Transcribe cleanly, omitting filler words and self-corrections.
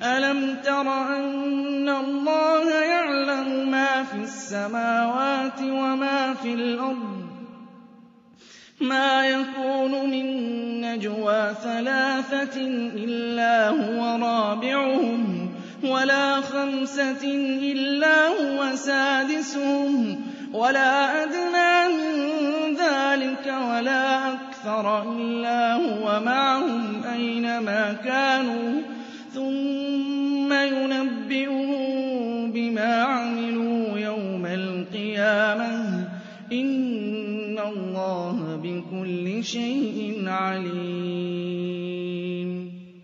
أَلَمْ تَرَ أَنَّ اللَّهَ يَعْلَمُ مَا فِي السَّمَاوَاتِ وَمَا فِي الْأَرْضِ مَا يَكُونُ مِن نَّجْوَىٰ ثَلَاثَةٍ إِلَّا هُوَ رَابِعُهُمْ وَلَا خَمْسَةٍ إِلَّا هُوَ سَادِسُهُمْ وَلَا أَدْنَىٰ مِن ذَٰلِكَ وَلَا أَكْثَرَ إِلَّا هُوَ مَعَهُمْ أَيْنَمَا كَانُوا ثُمَّ يُنَبِّئُهُم بِمَا عَمِلُوا يَوْمَ الْقِيَامَةِ ۚ إِنَّ اللَّهَ بِكُلِّ شَيْءٍ